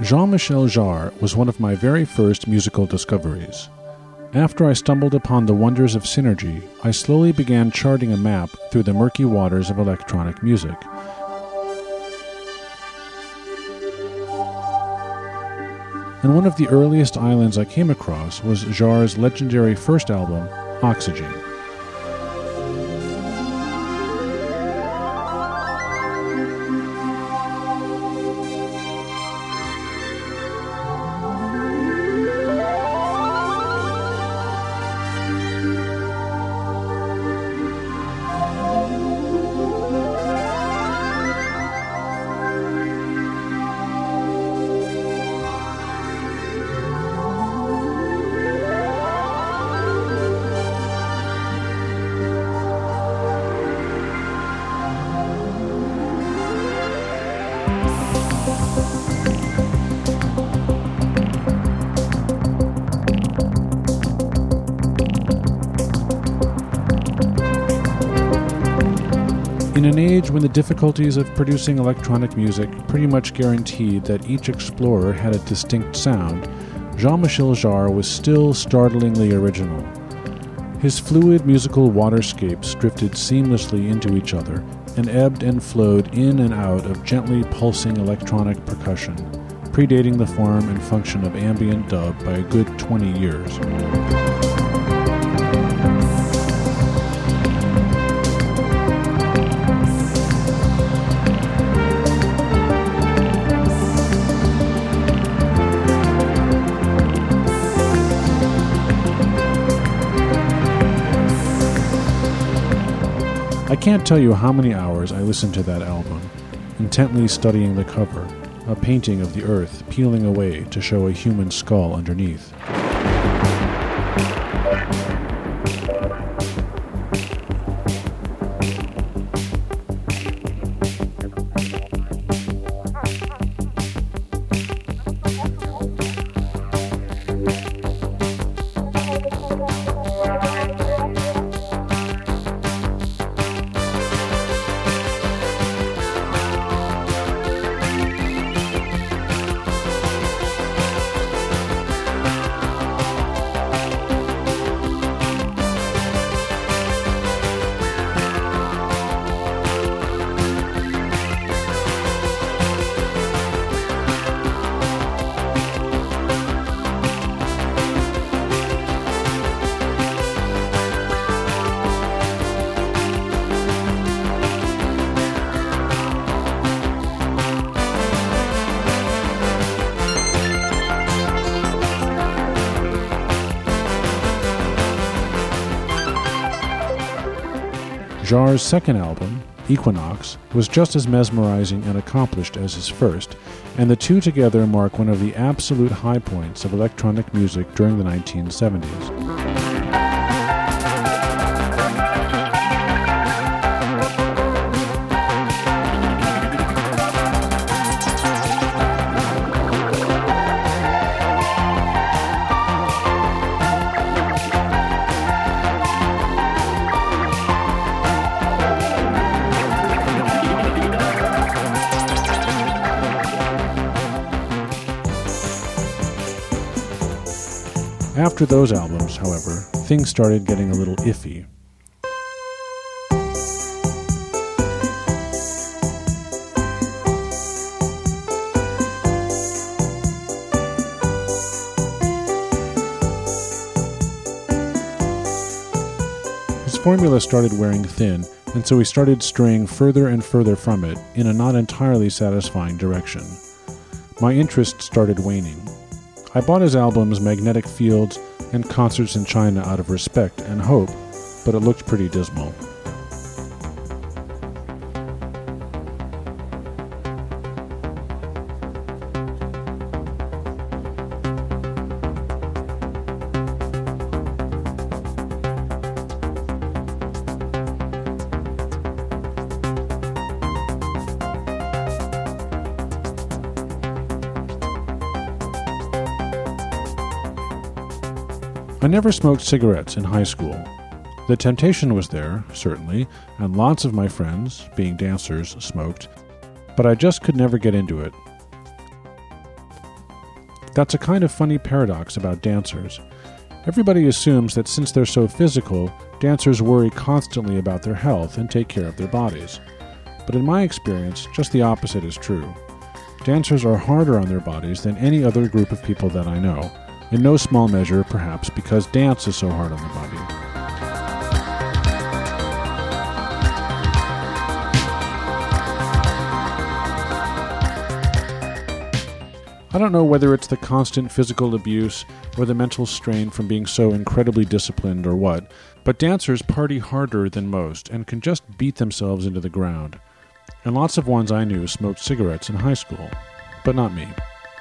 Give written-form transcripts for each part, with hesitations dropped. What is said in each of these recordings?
Jean-Michel Jarre was one of my very first musical discoveries. After I stumbled upon the wonders of synergy, I slowly began charting a map through the murky waters of electronic music. And one of the earliest islands I came across was Jarre's legendary first album, Oxygen. In an age when the difficulties of producing electronic music pretty much guaranteed that each explorer had a distinct sound, Jean-Michel Jarre was still startlingly original. His fluid musical waterscapes drifted seamlessly into each other and ebbed and flowed in and out of gently pulsing electronic percussion, predating the form and function of ambient dub by a good 20 years. I can't tell you how many hours I listened to that album, intently studying the cover, a painting of the earth peeling away to show a human skull underneath. Jarre's second album, Equinox, was just as mesmerizing and accomplished as his first, and the two together mark one of the absolute high points of electronic music during the 1970s. After those albums, however, things started getting a little iffy. His formula started wearing thin, and so he started straying further and further from it in a not entirely satisfying direction. My interest started waning. I bought his albums Magnetic Fields and Concerts in China out of respect and hope, but it looked pretty dismal. I never smoked cigarettes in high school. The temptation was there, certainly, and lots of my friends, being dancers, smoked, but I just could never get into it. That's a kind of funny paradox about dancers. Everybody assumes that since they're so physical, dancers worry constantly about their health and take care of their bodies. But in my experience, just the opposite is true. Dancers are harder on their bodies than any other group of people that I know, in no small measure, perhaps, because dance is so hard on the body. I don't know whether it's the constant physical abuse or the mental strain from being so incredibly disciplined or what, but dancers party harder than most and can just beat themselves into the ground. And lots of ones I knew smoked cigarettes in high school, but not me.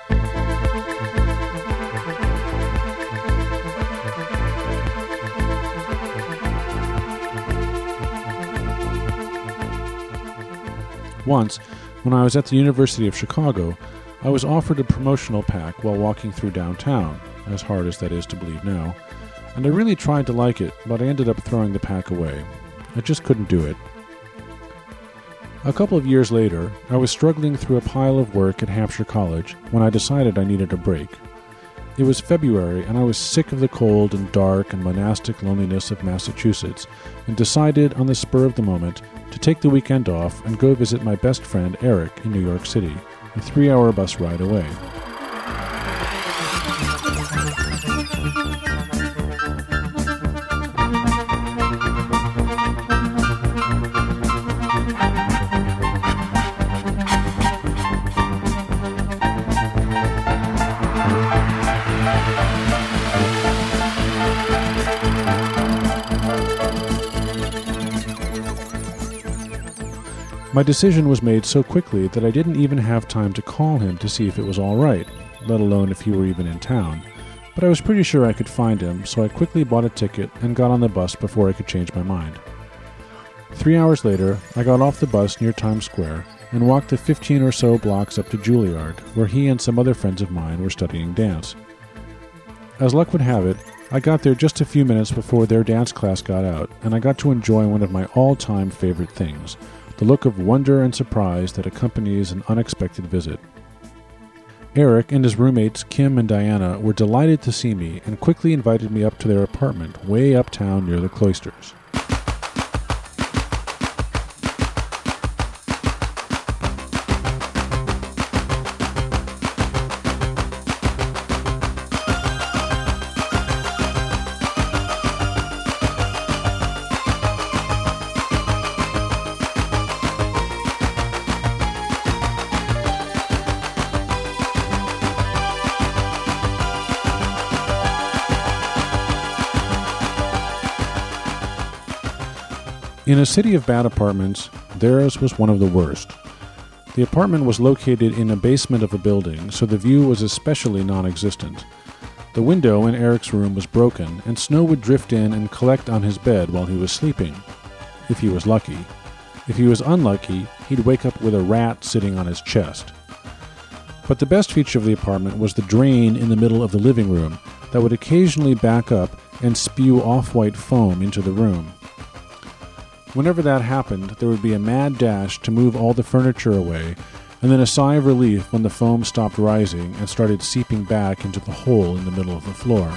Once, when I was at the University of Chicago, I was offered a promotional pack while walking through downtown, as hard as that is to believe now, and I really tried to like it, but I ended up throwing the pack away. I just couldn't do it. A couple of years later, I was struggling through a pile of work at Hampshire College when I decided I needed a break. It was February, and I was sick of the cold and dark and monastic loneliness of Massachusetts, and decided on the spur of the moment to take the weekend off and go visit my best friend Eric in New York City, a 3-hour bus ride away. My decision was made so quickly that I didn't even have time to call him to see if it was all right, let alone if he were even in town. But I was pretty sure I could find him, so I quickly bought a ticket and got on the bus before I could change my mind. 3 hours later, I got off the bus near Times Square and walked the 15 or so blocks up to Juilliard, where he and some other friends of mine were studying dance. As luck would have it, I got there just a few minutes before their dance class got out, and I got to enjoy one of my all-time favorite things, the look of wonder and surprise that accompanies an unexpected visit. Eric and his roommates Kim and Diana were delighted to see me and quickly invited me up to their apartment way uptown near the cloisters. In a city of bad apartments, theirs was one of the worst. The apartment was located in a basement of a building, so the view was especially non-existent. The window in Eric's room was broken, and snow would drift in and collect on his bed while he was sleeping, if he was lucky. If he was unlucky, he'd wake up with a rat sitting on his chest. But the best feature of the apartment was the drain in the middle of the living room that would occasionally back up and spew off-white foam into the room. Whenever that happened, there would be a mad dash to move all the furniture away, and then a sigh of relief when the foam stopped rising and started seeping back into the hole in the middle of the floor.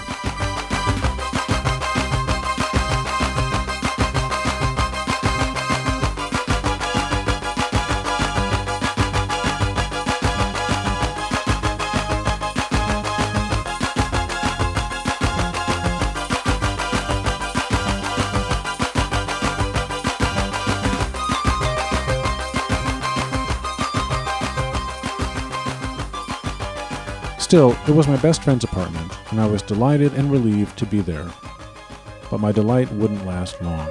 Still, it was my best friend's apartment, and I was delighted and relieved to be there. But my delight wouldn't last long.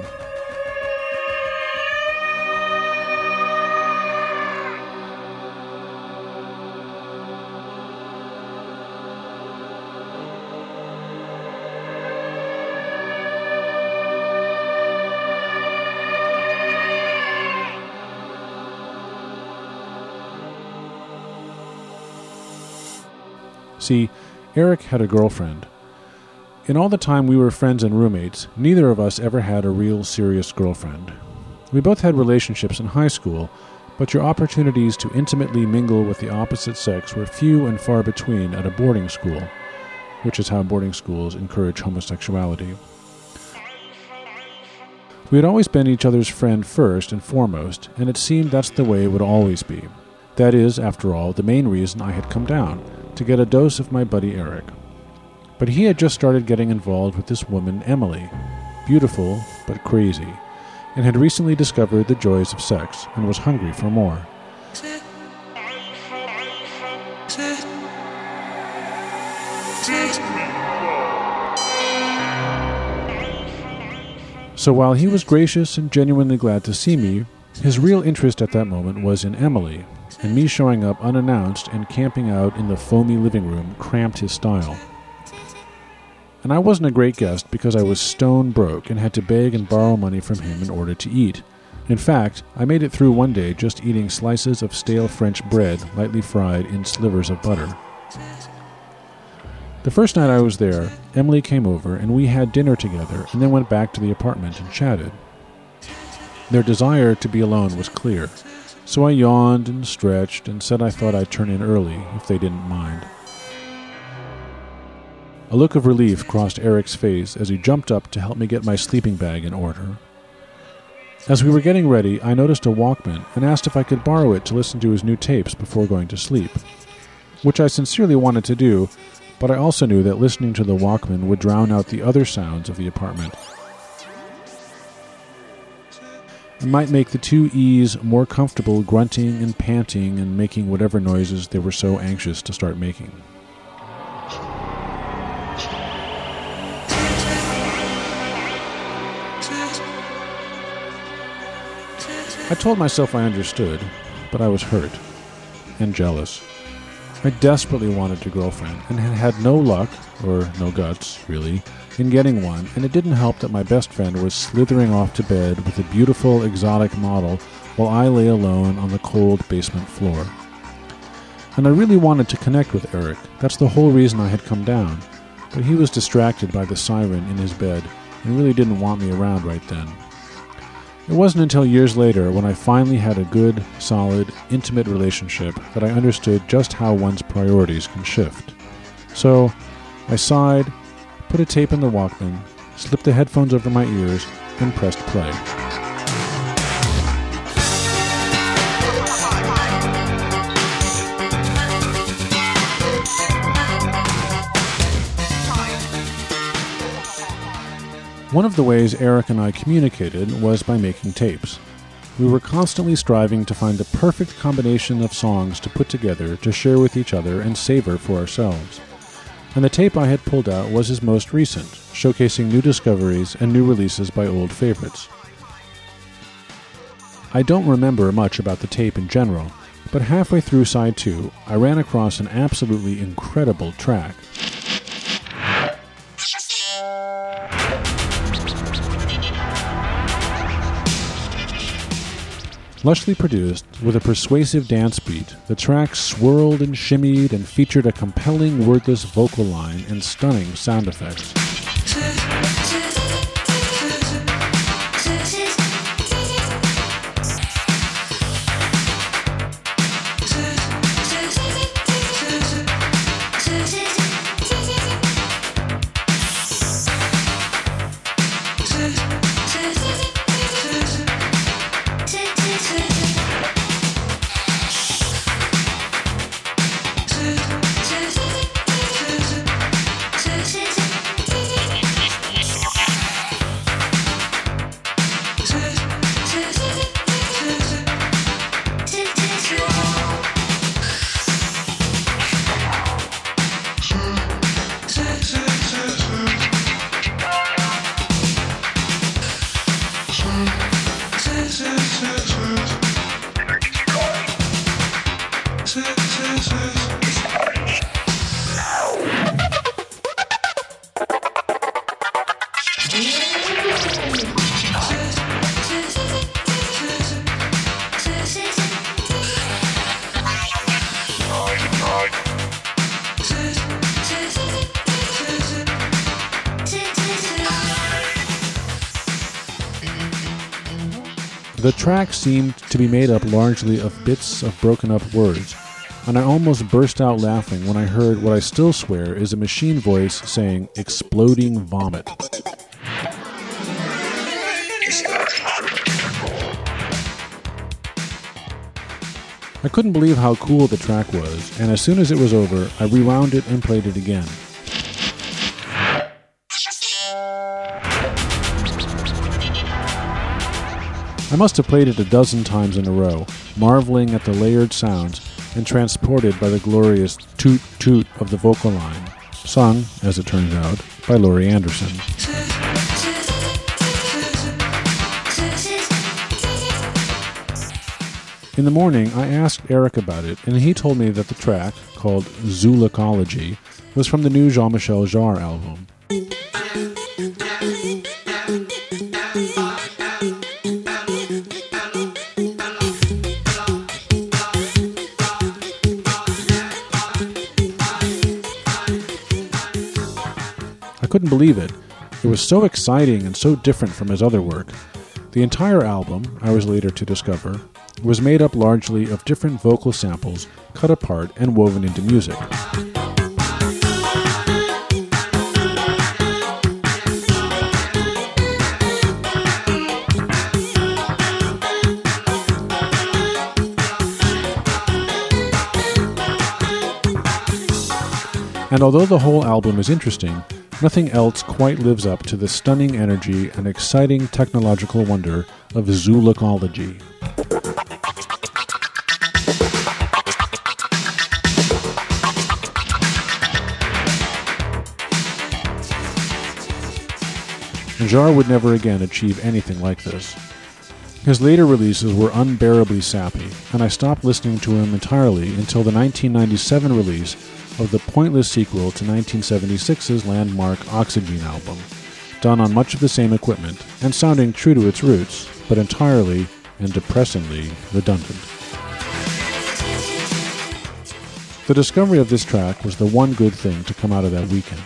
See, Eric had a girlfriend. In all the time we were friends and roommates, neither of us ever had a real serious girlfriend. We both had relationships in high school, but your opportunities to intimately mingle with the opposite sex were few and far between at a boarding school, which is how boarding schools encourage homosexuality. We had always been each other's friend first and foremost, and it seemed that's the way it would always be. That is, after all, the main reason I had come down, to get a dose of my buddy Eric. But he had just started getting involved with this woman, Emily, beautiful but crazy, and had recently discovered the joys of sex and was hungry for more. So while he was gracious and genuinely glad to see me, his real interest at that moment was in Emily, and me showing up unannounced and camping out in the foamy living room cramped his style. And I wasn't a great guest because I was stone broke and had to beg and borrow money from him in order to eat. In fact, I made it through one day just eating slices of stale French bread lightly fried in slivers of butter. The first night I was there, Emily came over and we had dinner together and then went back to the apartment and chatted. Their desire to be alone was clear, so I yawned and stretched and said I thought I'd turn in early if they didn't mind. A look of relief crossed Eric's face as he jumped up to help me get my sleeping bag in order. As we were getting ready, I noticed a Walkman and asked if I could borrow it to listen to his new tapes before going to sleep, which I sincerely wanted to do, but I also knew that listening to the Walkman would drown out the other sounds of the apartment. It might make the two E's more comfortable grunting and panting and making whatever noises they were so anxious to start making. I told myself I understood, but I was hurt and jealous. I desperately wanted a girlfriend and had had no luck, or no guts, really, in getting one, and it didn't help that my best friend was slithering off to bed with a beautiful, exotic model while I lay alone on the cold basement floor. And I really wanted to connect with Eric. That's the whole reason I had come down, but he was distracted by the siren in his bed and really didn't want me around right then. It wasn't until years later, when I finally had a good, solid, intimate relationship, that I understood just how one's priorities can shift. So, I sighed, put a tape in the Walkman, slipped the headphones over my ears, and pressed play. One of the ways Eric and I communicated was by making tapes. We were constantly striving to find the perfect combination of songs to put together to share with each other and savor for ourselves. And the tape I had pulled out was his most recent, showcasing new discoveries and new releases by old favorites. I don't remember much about the tape in general, but halfway through side 2, I ran across an absolutely incredible track. Lushly produced, with a persuasive dance beat, the track swirled and shimmied and featured a compelling wordless vocal line and stunning sound effects. The track seemed to be made up largely of bits of broken up words, and I almost burst out laughing when I heard what I still swear is a machine voice saying exploding vomit. I couldn't believe how cool the track was, and as soon as it was over, I rewound it and played it again. I must have played it a dozen times in a row, marveling at the layered sounds and transported by the glorious toot-toot of the vocal line, sung, as it turns out, by Laurie Anderson. In the morning, I asked Eric about it, and he told me that the track, called Zoolocology, was from the new Jean-Michel Jarre album. I couldn't believe it. It was so exciting and so different from his other work. The entire album, I was later to discover, was made up largely of different vocal samples cut apart and woven into music. And although the whole album is interesting, nothing else quite lives up to the stunning energy and exciting technological wonder of Zoolocology. Jarre would never again achieve anything like this. His later releases were unbearably sappy, and I stopped listening to him entirely until the 1997 release of the pointless sequel to 1976's landmark Oxygen album, done on much of the same equipment and sounding true to its roots, but entirely and depressingly redundant. The discovery of this track was the one good thing to come out of that weekend.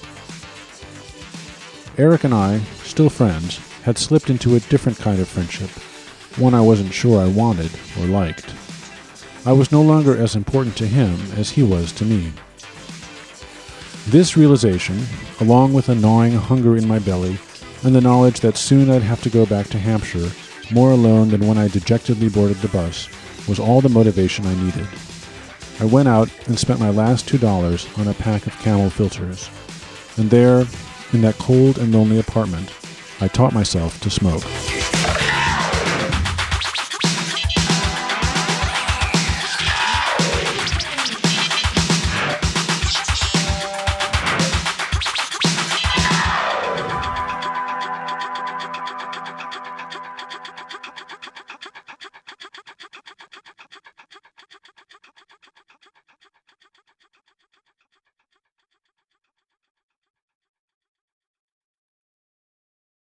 Eric and I, still friends, had slipped into a different kind of friendship, one I wasn't sure I wanted or liked. I was no longer as important to him as he was to me. This realization, along with a gnawing hunger in my belly and the knowledge that soon I'd have to go back to Hampshire, more alone than when I dejectedly boarded the bus, was all the motivation I needed. I went out and spent my last $2 on a pack of Camel filters, and there, in that cold and lonely apartment, I taught myself to smoke.